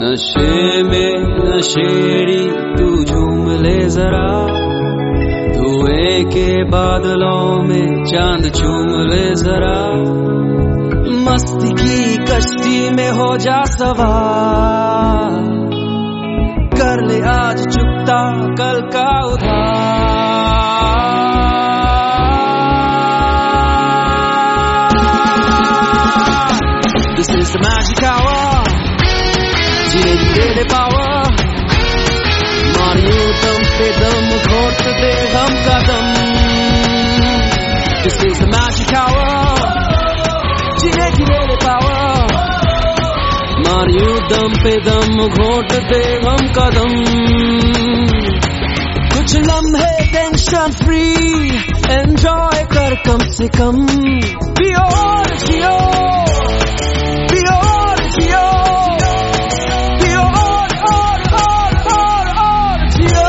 नशे में नशेड़ी तू झूम ले जरा, धुएं के बादलों में चांद चूम ले जरा, मस्ती की कश्ती में हो जा सवार, कर ले आज चुकता कल का उधार। This is the magic hour, जीने की दे दे पावर, मारियो दम पे दम, घोट दे हम कदम। This is the magic hour, जीने की दे दे पावर, मारियो दम पे दम, घोट दे हम कदम। कुछ लम्हे टेंशन फ्री एंजॉय कर कम से कम, पियो और जियो, पियो और जियो, पियो और जियो।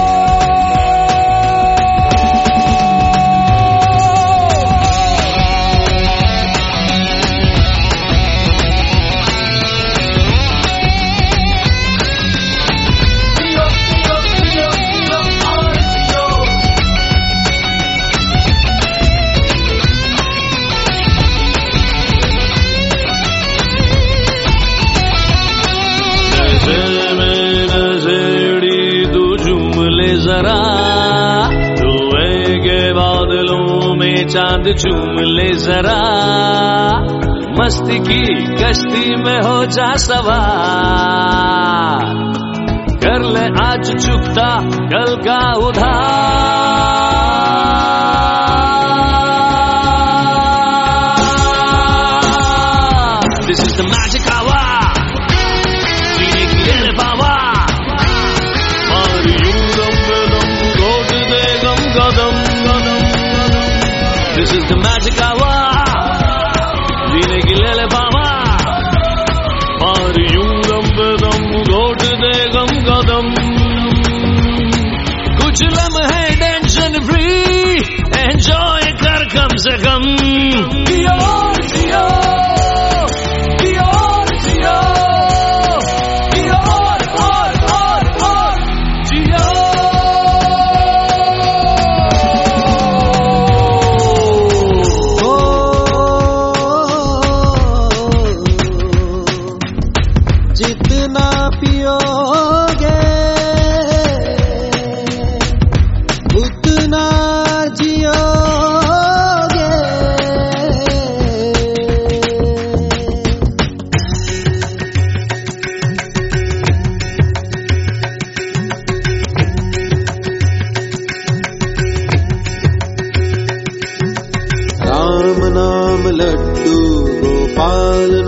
जरा धुएं के बादलों में चांद चूम ले जरा, मस्ती की कश्ती में हो जा सवार, कर ले आज चुकता कल का उधार। This is the magic hour, जीने की दे दे power, This is the magic hour, जीने की ले ले बाबा, और यूं दम पे दम, घोट दे गम कदम। कुछ लम्हे टेंशन फ्री एंजॉय कर कम से कम, जियो जियो, जियो जियो, जियो और जियो। जितना पियोगे उतना जियोगे, राम नाम लड्डू गोपाल